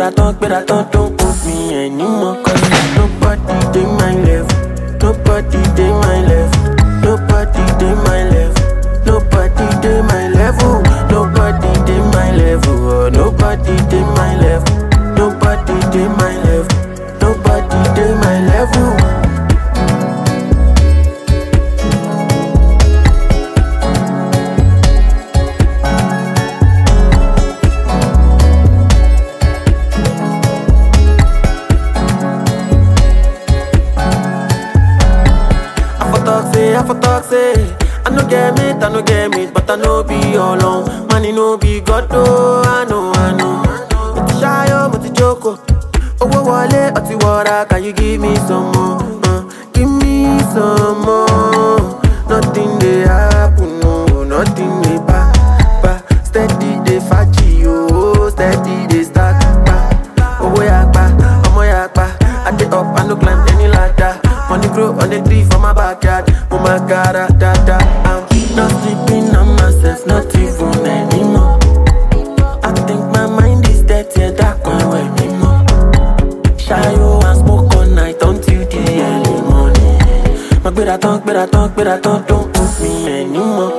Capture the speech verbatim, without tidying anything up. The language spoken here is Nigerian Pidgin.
better talk, better talk, don't put me anymore. Cause nobody dey my level. Nobody dey my level. Nobody dey my level. Nobody dey my level. Nobody dey my level. Oh, nobody dey my level. Nobody dey my level. Nobody dey my level. I for talk say I no get it, I no get it, but I no be alone. Money no be God, oh, I know, I know. But the shy, oh, but the joke, oh, oh, wallet, or the water, can you give me some more? Uh, give me some more. Nothing they happen, no, nothing they ba, ba. Steady they fachi, oh, steady they stack, ba. Oh, yakba, oh, yakba. I get up, I no climb any ladder. Money grow on the tree for my backyard. Oh my god, da, da, da. I'm not sleeping on myself, not even anymore. I think my mind is dead, yeah, that can't wear me more. Shy you and smoke all night until the early morning. My better talk, better talk, better talk, don't put me anymore.